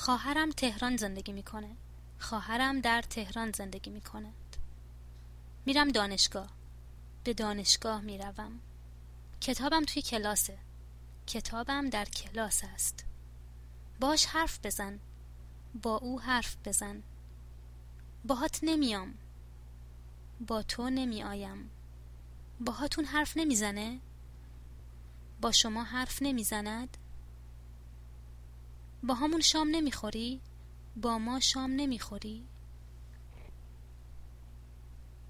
خواهرم تهران زندگی میکنه. خواهرم در تهران زندگی میکند. میرم دانشگاه. به دانشگاه میروم. کتابم توی کلاسه. کتابم در کلاس است. باش حرف بزن. با او حرف بزن. باهات نمیام. با تو نمی آیم. باهاتون حرف نمیزنه؟ با شما حرف نمیزند؟ با همون شام نمیخوری؟ با ما شام نمیخوری؟